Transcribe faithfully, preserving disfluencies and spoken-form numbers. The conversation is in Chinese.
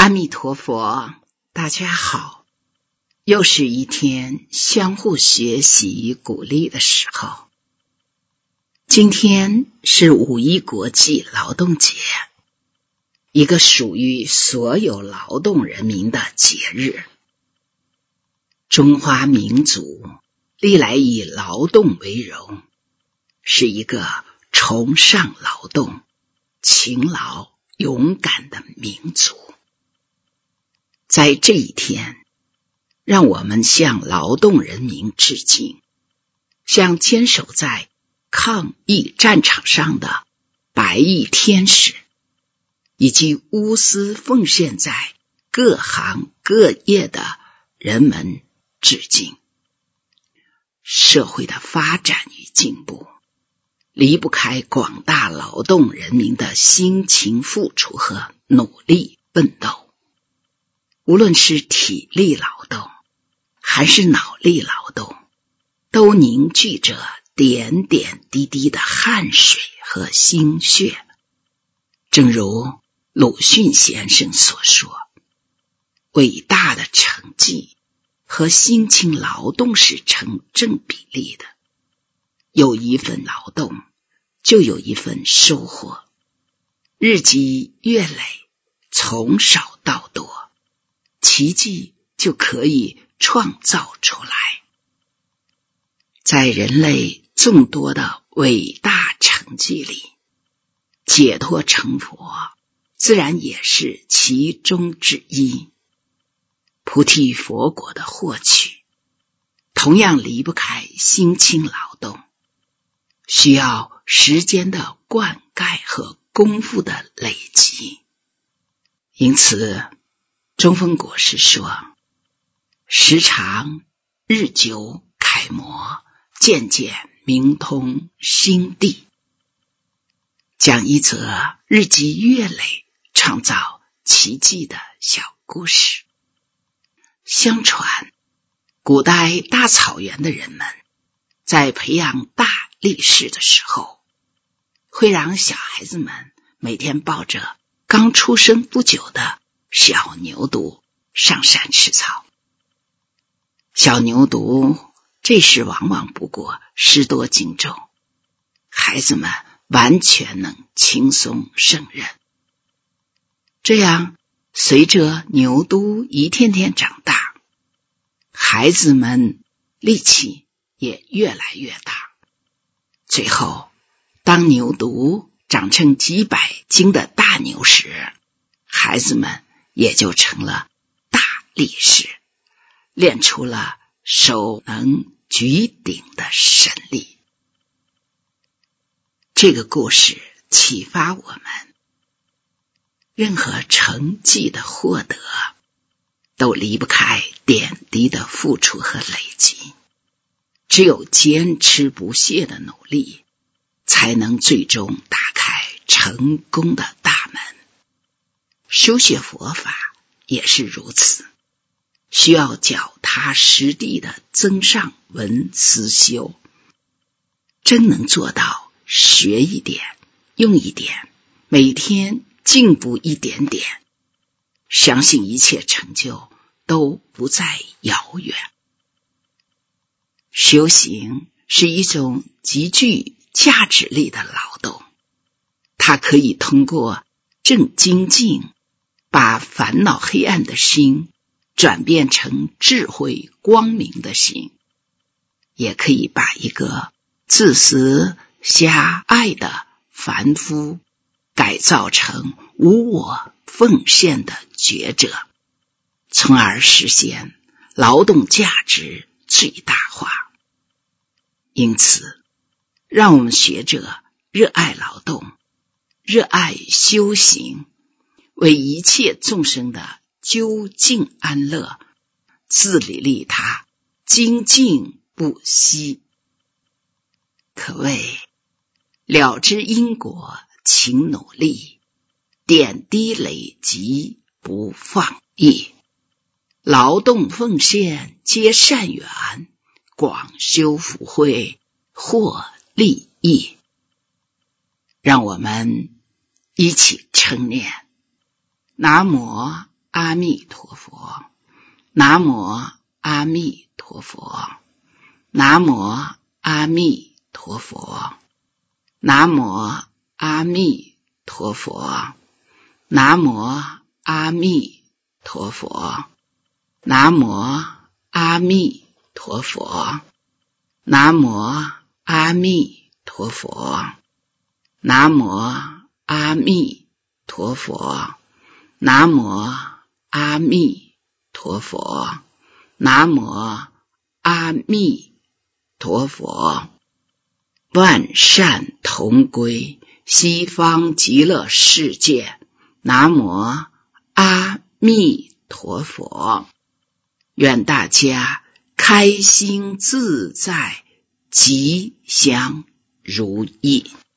弥陀佛，大家好，又是一天相互学习鼓励的时候。今天是五一国际劳动节，一个属于所有劳动人民的节日。中华民族历来以劳动为荣，是一个崇尚劳动、勤劳、勇敢的民族。在这一天，让我们向劳动人民致敬，向坚守在抗疫战场上的白衣天使，以及无私奉献在各行各业的人们致敬。社会的发展与进步，离不开广大劳动人民的辛勤付出和努力奋斗。无论是体力劳动还是脑力劳动，都凝聚着点点滴滴的汗水和心血。正如鲁迅先生所说，伟大的成绩和辛勤劳动是成正比例的，有一份劳动就有一份收获，日积月累，从少到多，奇迹就可以创造出来。在人类众多的伟大成绩里，解脱成佛自然也是其中之一。菩提佛果的获取同样离不开辛勤劳动，需要时间的灌溉和功夫的累积。因此中峰国师说，时常日久楷模，渐渐明通心地。讲一则日积月累创造奇迹的小故事。相传古代大草原的人们在培养大力士的时候，会让小孩子们每天抱着刚出生不久的小牛犊上山吃草。小牛犊这时往往不过十多斤重，孩子们完全能轻松胜任。这样随着牛犊一天天长大，孩子们力气也越来越大。最后当牛犊长成几百斤的大牛时，孩子们也就成了大力士，练出了手能举鼎的神力。这个故事启发我们，任何成绩的获得都离不开点滴的付出和累积，只有坚持不懈的努力，才能最终打开成功的大门。修学佛法也是如此，需要脚踏实地的增上闻思修，真能做到学一点用一点，每天进步一点点，相信一切成就都不再遥远。修行是一种极具价值力的劳动，它可以通过正精进，把烦恼黑暗的心转变成智慧光明的心，也可以把一个自私狭隘的凡夫改造成无我奉献的觉者，从而实现劳动价值最大化。因此让我们学者热爱劳动，热爱修行，为一切众生的究竟安乐自利利他，精进不息。可谓了知因果勤努力，点滴累积不放逸，劳动奉献皆善缘，广修福慧获利益。让我们一起称念南无阿阿弥陀佛，南无阿弥陀佛，南无阿弥陀佛，南无阿弥陀佛，南无阿弥陀佛，南无阿弥陀佛，南无阿弥陀佛，南无阿弥陀佛，南无阿弥陀佛，南无阿弥陀佛。万善同归，西方极乐世界。南无阿弥陀佛。愿大家开心自在，吉祥如意。